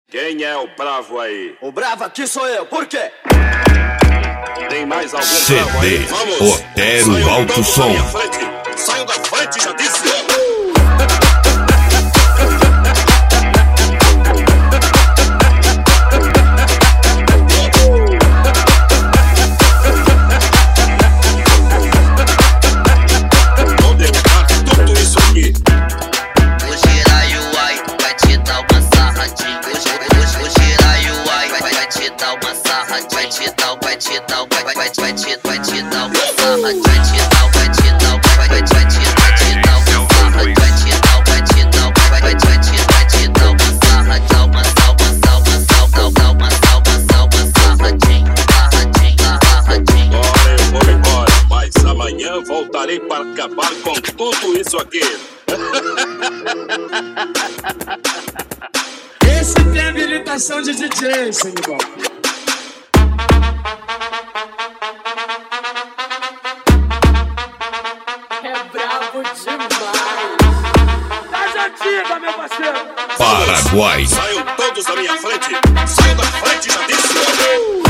Quem é o bravo aí? O bravo aqui sou eu, por quê? Tem mais algum bravo aí? CD Vamos! Otero Alto Som. Saiam da frente, já disse! Vou derrubar tudo isso aqui! O Jiraiuai vai te dar uma sarradinha. O Jiraiuai vai te dar uma sarradinha. Vai te dar uma sarradinha. Vai te dar uma sarradinha. Agora eu vou embora, mas amanhã voltarei para acabar com tudo isso aqui! Esse tem habilitação de DJ, Sanibal. É brabo demais. Das antigas, meu parceiro. Paraguai. Saiam todos da minha frente! Saiam da frente, já disse!